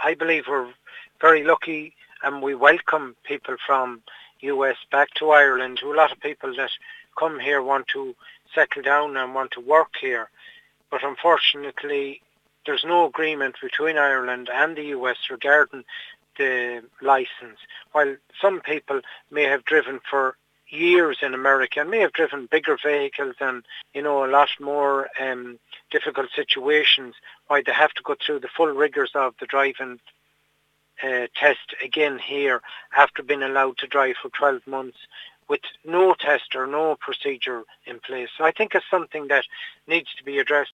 I believe we're very lucky, and we welcome people from US back to Ireland. A lot of people that come here want to settle down and want to work here. But unfortunately, there's no agreement between Ireland and the US regarding the license. While some people may have driven for years in America and may have driven bigger vehicles and, a lot more difficult situations, why they have to go through the full rigours of the driving test again here after being allowed to drive for 12 months with no test or no procedure in place. So I think it's something that needs to be addressed.